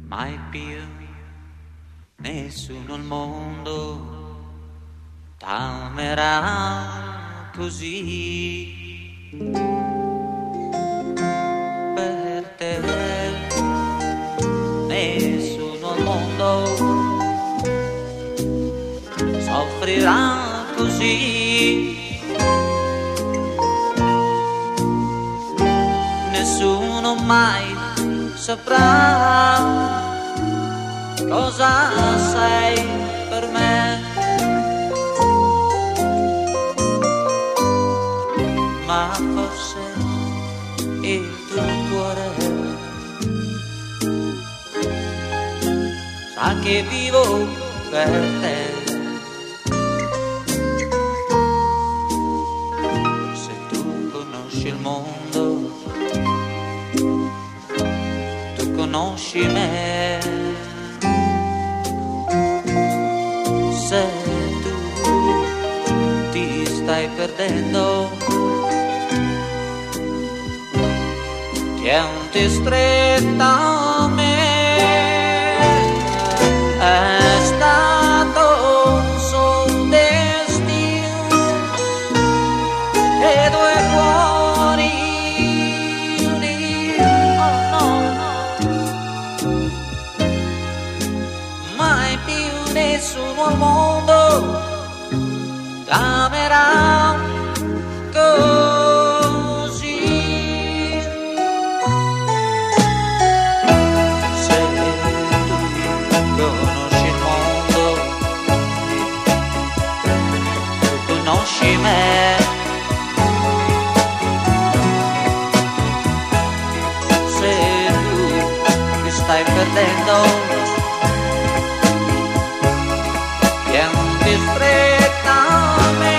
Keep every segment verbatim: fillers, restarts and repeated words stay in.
mai più nessuno al mondo t'amerà così. Per te nessuno al mondo soffrirà così. Nessuno mai saprà cosa sei per me, ma forse il tuo cuore sa che vivo per te. Se tu conosci il mondo, tu conosci me. Se tu ti stai perdendo, tieniti stretta a me. È stato un sol destino e due cuori uniti. Oh no, no, mai più nessuno al mondo t'amerà così. Se tu conosci il mondo, tu conosci me. Se tu ti stai perdendo, tieniti stretta a me.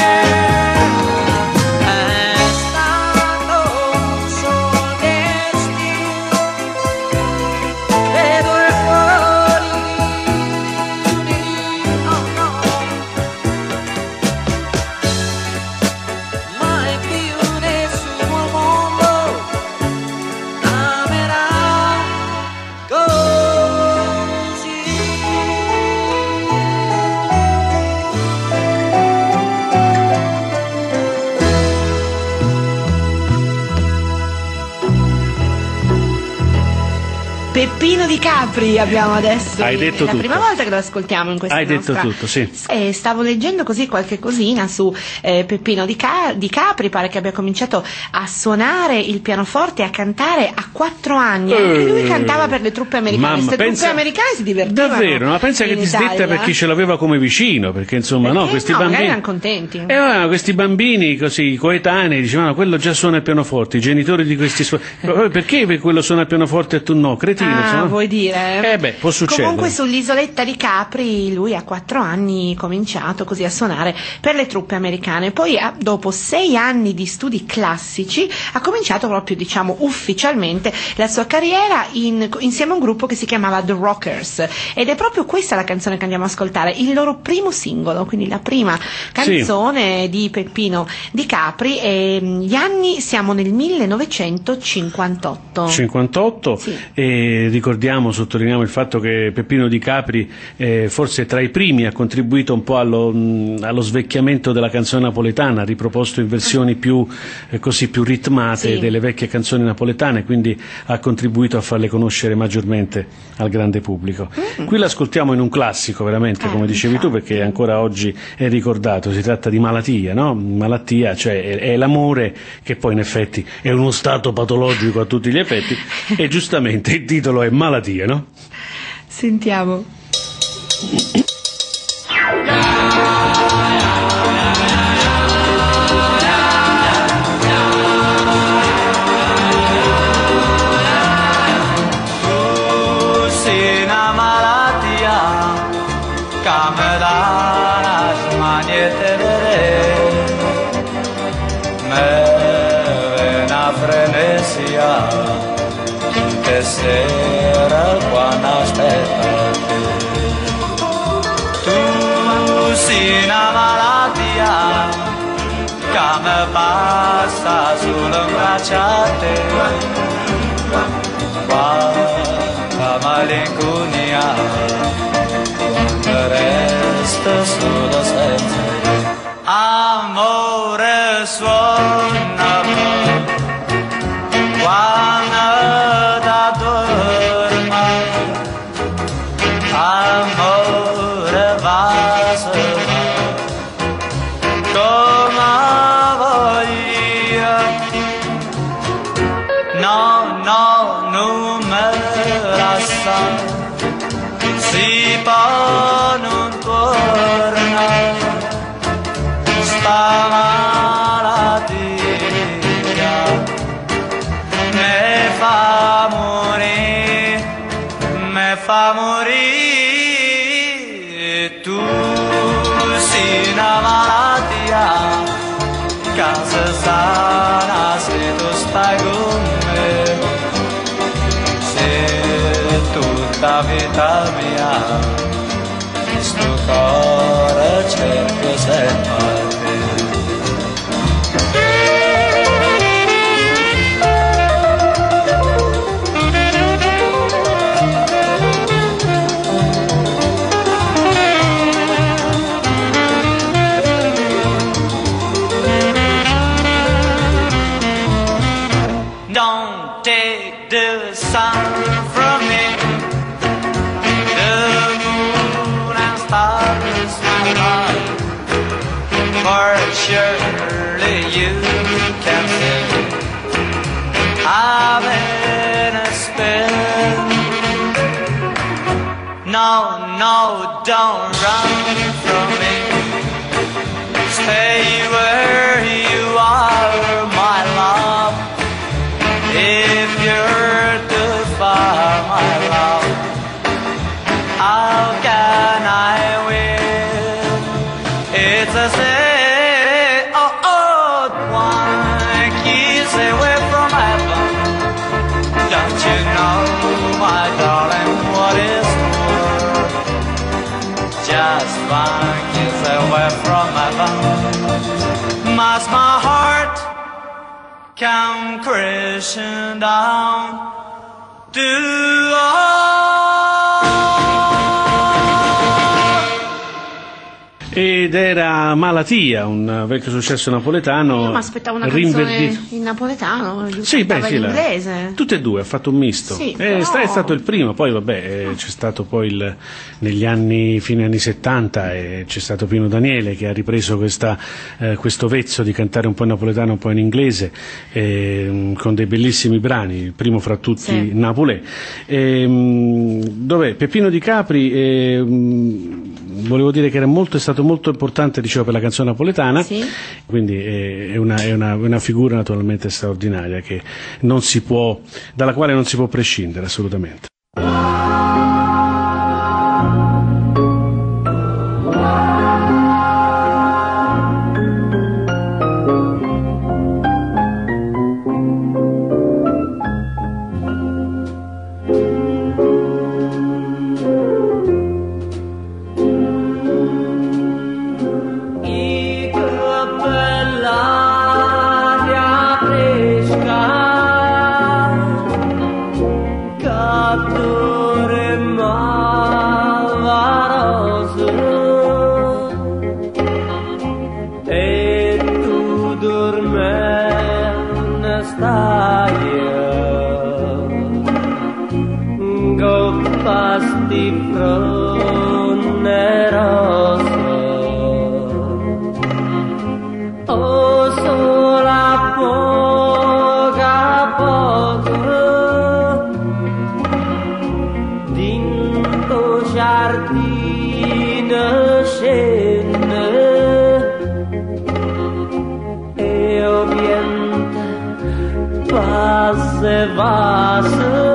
È stato un sol destino e due cuori uniti. Oh no, mai più nessuno al mondo t'amerà così. Peppino Di Capri abbiamo adesso. Hai detto è la tutto. prima volta che lo ascoltiamo in questa Hai detto nostra... tutto, sì. Eh, stavo leggendo così qualche cosina su eh, Peppino Di, Ca- Di Capri. Pare che abbia cominciato a suonare il pianoforte e a cantare a quattro anni. Anche lui cantava per le truppe americane. Mamma, Queste pensa- truppe americane si divertivano. Davvero, ma pensa che in ti sdetta Italia. per chi ce l'aveva come vicino, perché insomma Perché no, questi no, magari bambini erano contenti. Eh, ma questi bambini così coetanei dicevano quello già suona il pianoforte, i genitori di questi su... perché quello suona il pianoforte e tu no, cretino, Ah, insomma. vuoi dire? Eh beh, può succedere. Comunque sull'isoletta di Capri lui a quattro anni ha cominciato così a suonare per le truppe americane. Poi a- dopo sei anni di studi classici ha cominciato proprio, diciamo, ufficialmente la sua carriera in- insieme a un gruppo che si chiamava The Rockers, ed è proprio questa la canzone che andiamo ad ascoltare, il loro primo singolo, quindi la prima canzone di Peppino Di Capri. E mh, gli anni, siamo nel millenovecentocinquantotto. cinquantotto Sì. E ricordiamo, sottolineiamo il fatto che Peppino Di Capri eh, forse tra i primi ha contribuito un po' allo, mh, allo svecchiamento della canzone napoletana, ha riproposto in versioni più eh, così più ritmate Sì. delle vecchie canzoni napoletane, quindi ha contribuito a farle conoscere maggiormente al grande pubblico. Mm. Qui l'ascoltiamo in un classico veramente, Eh, come dicevi tu, infatti. perché ancora oggi è ricordato, si tratta di Malattia, no? Malattia, cioè è, è l'amore che poi in effetti è uno stato patologico a tutti gli effetti e giustamente il titolo è Malattia, no? Sentiamo. Sera quando aspettate tu sei una malattia che mi passa solo in braccia a te, quando malinconia quando resta solo senza te. Amore suona quando t'addorma, amore va se va come voglia. No, no, non me la sa, si può non torna sta malattia, me fa morire, me fa morire. Tu sei una malattia, casa sana se tu stai con me, se tutta vita mia questo cuore cerco sempre te. Don't take the sun from me, the moon and stars my life, for surely you can see I'm in a spin. No, no, don't run from me, stay where you are, my love. If you're too far, my love, how can I win? It's a say, oh, oh, one keeps away from heaven. Don't you know, my darling, what is more? Just one kiss away from heaven. Must my heart come crashing down to Ed era Malatia, un vecchio successo napoletano. Io mi aspettavo una rinverdito. canzone in napoletano, sì, beh, sì, in la, inglese. tutte e due, ha fatto un misto. Sì, eh, però... è stato il primo, poi vabbè, eh, c'è stato poi il, negli anni, fine anni settanta, eh, c'è stato Pino Daniele che ha ripreso questa, eh, questo vezzo di cantare un po' in napoletano, un po' in inglese, eh, con dei bellissimi brani, il primo fra tutti sì. Napolè. Eh, dov'è? Peppino Di Capri, eh, volevo dire che era molto, è stato molto importante, dicevo, per la canzone napoletana, sì. Quindi è una, è una, una figura naturalmente straordinaria che non si può, dalla quale non si può prescindere assolutamente. se va